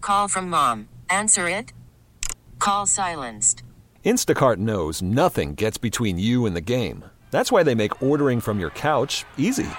Call from mom. Answer it. Call silenced. Instacart knows nothing gets between you and the game. That's why they make ordering from your couch easy.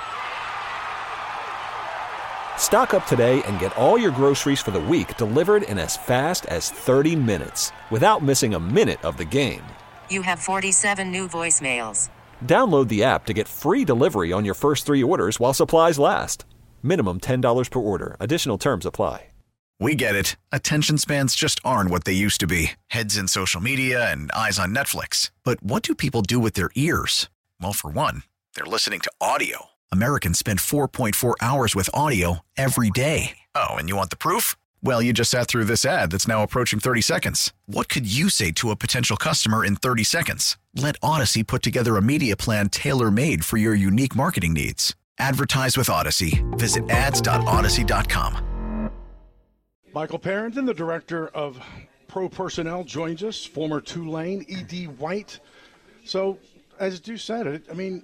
Stock up today and get all your groceries for the week delivered in as fast as 30 minutes without missing a minute of the game. You have 47 new voicemails. Download the app to get free delivery on your first 3 orders while supplies last. Minimum $10 per order. Additional terms apply. We get it. Attention spans just aren't what they used to be. Heads in social media and eyes on Netflix. But what do people do with their ears? Well, for one, they're listening to audio. Americans spend 4.4 hours with audio every day. Oh, and you want the proof? Well, you just sat through this ad that's now approaching 30 seconds. What could you say to a potential customer in 30 seconds? Let Odyssey put together a media plan tailor-made for your unique marketing needs. Advertise with Odyssey. Visit ads.odyssey.com. Michael Parrington, the director of pro personnel, joins us. Former Tulane, E.D. White. So, as Deuce said it, I mean,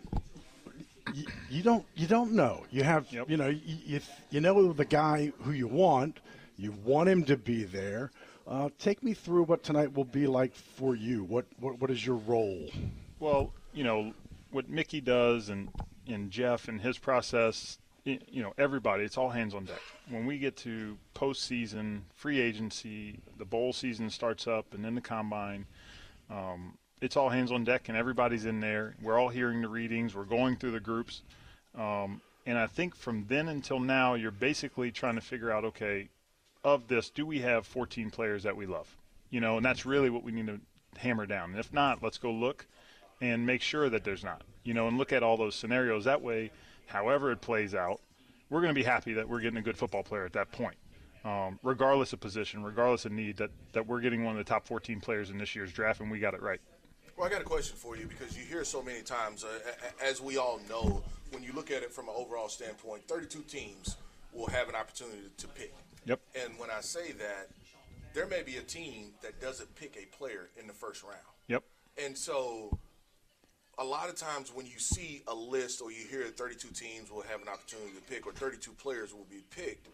you don't know. You have, you know the guy who you want. You want him to be there. Take me through what tonight will be like for you. What is your role? Well, what Mickey does and Jeff and his process, everybody, it's all hands on deck. When we get to postseason, free agency, the bowl season starts up, and then the combine, it's all hands on deck, and everybody's in there. We're all hearing the readings. We're going through the groups. And I think from then until now, you're basically trying to figure out, okay, of this, do we have 14 players that we love? And that's really what we need to hammer down. And if not, let's go look and make sure that there's not, and look at all those scenarios. That way, however it plays out, we're going to be happy that we're getting a good football player at that point, regardless of position, regardless of need, that we're getting one of the top 14 players in this year's draft, and we got it right. Well, I got a question for you because you hear so many times, as we all know, when you look at it from an overall standpoint, 32 teams will have an opportunity to pick. Yep. And when I say that, there may be a team that doesn't pick a player in the first round. Yep. And so a lot of times when you see a list or you hear 32 teams will have an opportunity to pick or 32 players will be picked,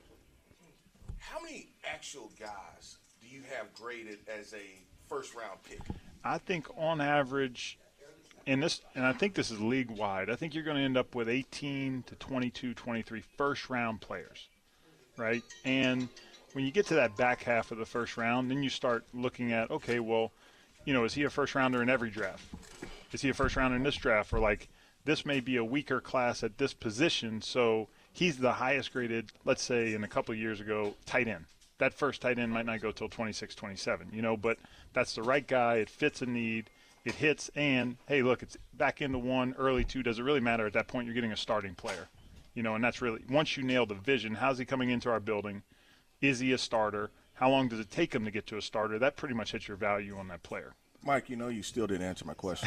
how many actual guys do you have graded as a first-round pick? I think on average, and I think this is league-wide, I think you're going to end up with 18 to 22, 23 first-round players, right? And when you get to that back half of the first round, then you start looking at, okay, well, is he a first-rounder in every draft? Is he a first-rounder in this draft? Or, like, this may be a weaker class at this position, so he's the highest-graded, let's say, in a couple of years ago, tight end. That first tight end might not go till 26, 27, but that's the right guy. It fits a need. It hits, and, hey, look, it's back into 1, early 2. Does it really matter? At that point, you're getting a starting player, and that's really – once you nail the vision, how's he coming into our building? Is he a starter? How long does it take him to get to a starter? That pretty much hits your value on that player. Mike, you still didn't answer my question.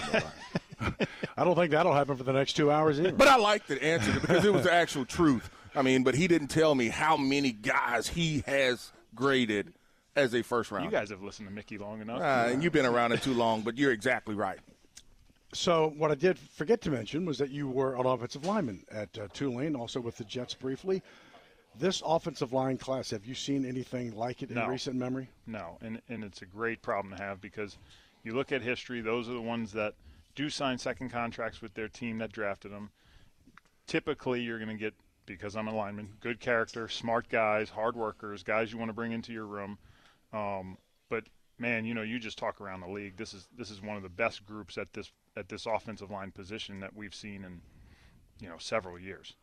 I don't think that'll happen for the next 2 hours either. But I like the answer because it was the actual truth. But he didn't tell me how many guys he has graded as a first round. You guys have listened to Mickey long enough. And you've been around it too long, but you're exactly right. So what I did forget to mention was that you were an offensive lineman at Tulane, also with the Jets briefly. This offensive line class, have you seen anything like it in recent memory? No, and it's a great problem to have because you look at history, those are the ones that do sign second contracts with their team that drafted them. Typically, you're going to get, because I'm a lineman, good character, smart guys, hard workers, guys you want to bring into your room. But, man, you just talk around the league. This is one of the best groups at this offensive line position that we've seen in, several years.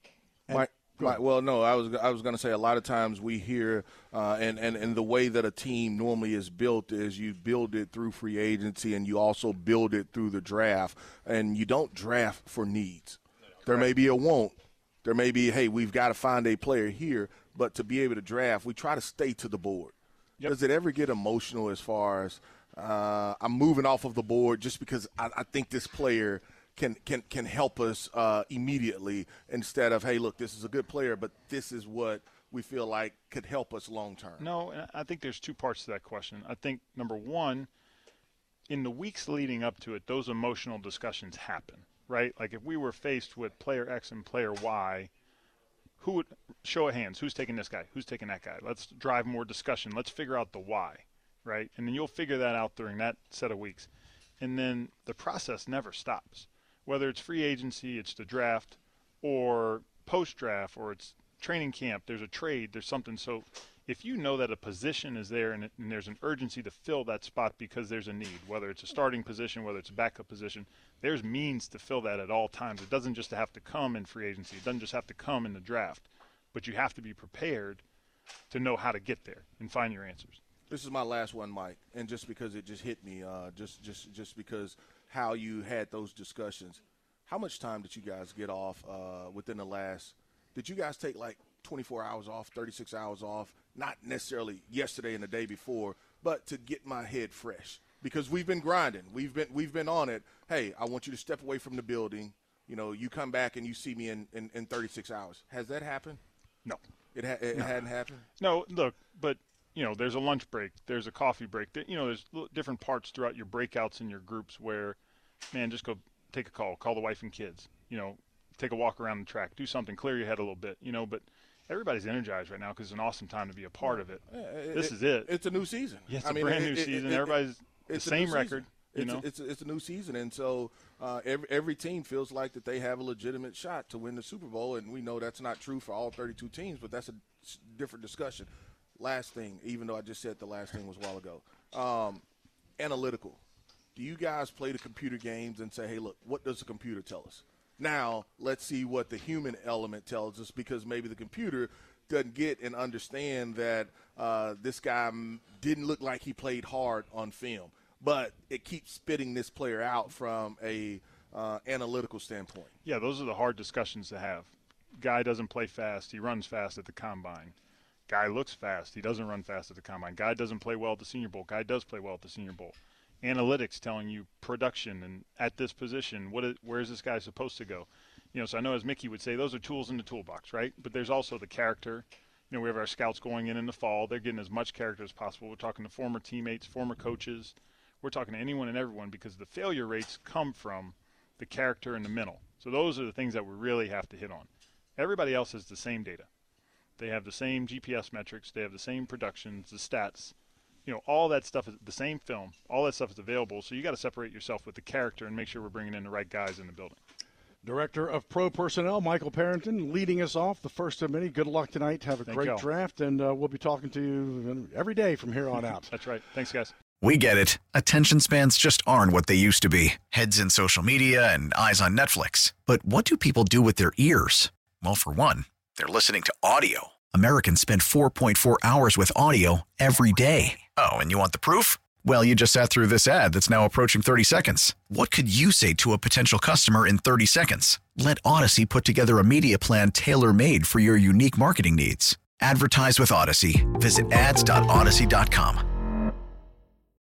Well, no, I was going to say a lot of times we hear, and the way that a team normally is built is you build it through free agency and you also build it through the draft, and you don't draft for needs. There may be a want. There may be, hey, we've got to find a player here, but to be able to draft, we try to stay to the board. Yep. Does it ever get emotional as far as I'm moving off of the board just because I think this player can help us immediately instead of, hey, look, this is a good player, but this is what we feel like could help us long term? No, I think there's two parts to that question. I think, number one, in the weeks leading up to it, those emotional discussions happen, right? Like if we were faced with player X and player Y, who would show of hands, who's taking this guy, who's taking that guy. Let's drive more discussion. Let's figure out the why, right? And then you'll figure that out during that set of weeks. And then the process never stops. Whether it's free agency, it's the draft, or post-draft, or it's training camp, there's a trade, there's something. So if you know that a position is there and there's an urgency to fill that spot because there's a need, whether it's a starting position, whether it's a backup position, there's means to fill that at all times. It doesn't just have to come in free agency. It doesn't just have to come in the draft. But you have to be prepared to know how to get there and find your answers. This is my last one, Mike, and just because it just hit me, just because how you had those discussions. How much time did you guys get off within the last – did you guys take like 24 hours off, 36 hours off, not necessarily yesterday and the day before, but to get my head fresh? Because we've been grinding. We've been on it. Hey, I want you to step away from the building. You know, you come back and you see me in 36 hours. Has that happened? No. It hadn't happened? No, look, but – you know, there's a lunch break, there's a coffee break. You know, there's different parts throughout your breakouts in your groups where, man, just go take a call the wife and kids. You know, take a walk around the track, do something, clear your head a little bit. You know, but everybody's energized right now because it's an awesome time to be a part of it. This is it. It's a new season. Yeah, it's a brand new season. Everybody's the same record. You know, it's a new season, and so every team feels like that they have a legitimate shot to win the Super Bowl, and we know that's not true for all 32 teams, but that's a different discussion. Last thing, even though I just said the last thing was a while ago, analytical. Do you guys play the computer games and say, hey, look, what does the computer tell us? Now let's see what the human element tells us, because maybe the computer doesn't get and understand that this guy didn't look like he played hard on film, but it keeps spitting this player out from a analytical standpoint. Yeah, those are the hard discussions to have. Guy doesn't play fast. He runs fast at the combine. Guy looks fast. He doesn't run fast at the combine. Guy doesn't play well at the Senior Bowl. Guy does play well at the Senior Bowl. Analytics telling you production and at this position, where is this guy supposed to go? You know, so I know as Mickey would say, those are tools in the toolbox, right? But there's also the character. You know, we have our scouts going in the fall. They're getting as much character as possible. We're talking to former teammates, former coaches. We're talking to anyone and everyone, because the failure rates come from the character and the mental. So those are the things that we really have to hit on. Everybody else has the same data. They have the same GPS metrics. They have the same productions, the stats. You know, all that stuff is the same film. All that stuff is available. So you got to separate yourself with the character and make sure we're bringing in the right guys in the building. Director of Pro Personnel, Michael Parrington, leading us off, the first of many. Good luck tonight. Have a great draft, and we'll be talking to you every day from here on out. That's right. Thanks, guys. We get it. Attention spans just aren't what they used to be. Heads in social media and eyes on Netflix. But what do people do with their ears? Well, for one, they're listening to audio. Americans spend 4.4 hours with audio every day. Oh, and you want the proof? Well, you just sat through this ad that's now approaching 30 seconds. What could you say to a potential customer in 30 seconds? Let Odyssey put together a media plan tailor-made for your unique marketing needs. Advertise with Odyssey. Visit ads.odyssey.com.